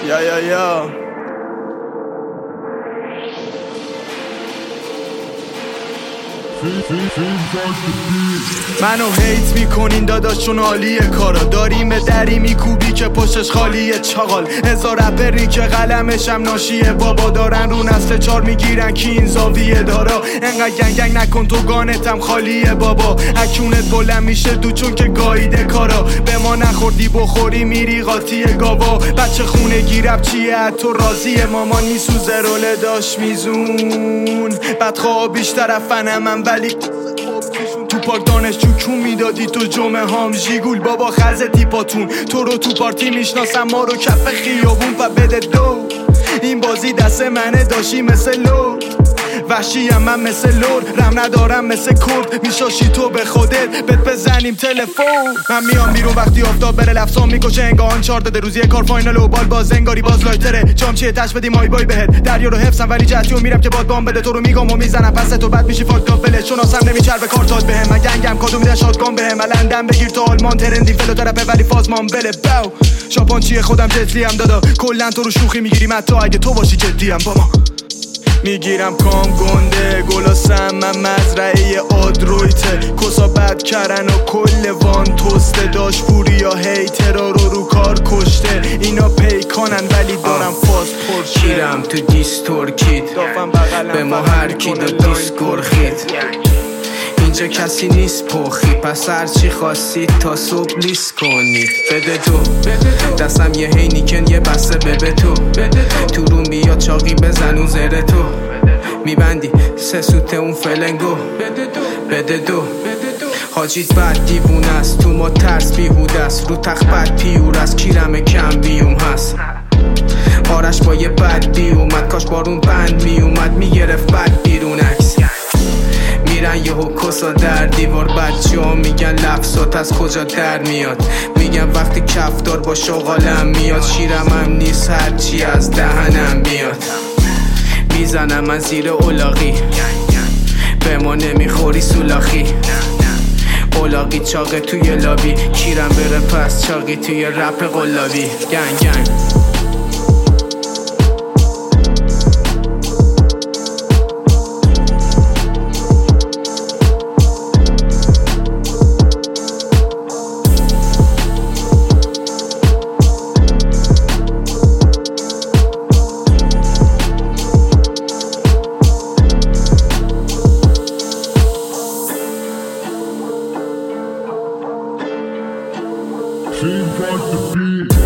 یا منو هیت میکنین داداش چون عالیه کارا داریم دری میکوبی که پشتش خالیه چاقال هزار رپری که قلمشم ناشیه بابا دارن رو نسل 4 میگیرن کی این زاویه دارا انقدر گنگ نکن تو گانتم خالیه بابا اکونت بلند میشه دو چون که گاییده کارا به ما نخوردی بخوری میری قاطی گاوا بچه خونه گیرب چیه تو راضیه مامان میسوزه روله داشت میزون بدخواه بیشتر فنمم ولی تو پاک دانشجو کون میدادی تو جمعه هام ژیگول بابا خز تیپاتون تو رو تو پارتی میشناسم ما رو کف خیابون و بده دو این بازی دست منه داشی مثل لو وحشیم من مثل لور رم ندارم مثل کرد میشاشی تو به خودت بهت بزنیم تلفن من میام بیرون وقتی آفتاب بره لفظام میکشه انگان 14 روزی کار فاینال و بال باز انگاری باز لایتره جام چیه تش بدیم آی بای بهت دریا رو حفظم ولی جهتی و میرم که باد بام بده تو رو میگم و میزنم پس تو بعد میشی فاکت اپ ولش چون آسم نمیچر به کارتات بهم من گنگم کادو میده شاتگان بهم لندن بگیر تو آلمان ترندی فلو طرفه ولی فازمان بله باو ژاپن چیه خودم جتلی هم دادا کلا تو رو شوخی میگیریم حتی اگه تو باشی جدی ام با ما میگیرم کام گنده گلاسم من مزرعه آدرویته کسا بد کرن و کل وان توسته داشت پوری یا هیترا رو کار کشته اینا پیکانن ولی دارم پاسپورت شیرم تو دیستورکید به ما هر کی دو دیسکورخید اینجا کسی نیست پخی پس هرچی خواستید تا صبح لیست کنید بده تو دستم یه هینیکن یه بسته بده تو روم بیا چاقی بزن اون زره تو میبندی 3 سوته اون فلنگو بده دو حاجیت بد دیوونه است تو ما ترس بیهوده است رو تخت بد پیور است کیرم کم بیوم هست آرش با یه بد بی اومد کاش بارون بند میومد میگرفت بد بیرون عکس میرن یه کسا در دیوار بچه ها میگن لفظات از کجا در میاد میگن وقتی کفتار با شغالم میاد شیرم هم نیست هرچی از دهنم میاد میزنم از زیر اولاغی به ما نمیخوری سولاخی اولاغی چاقه توی لابی کیرم بره پس چاقی توی رپ قلابی گنگ Seems like the beat.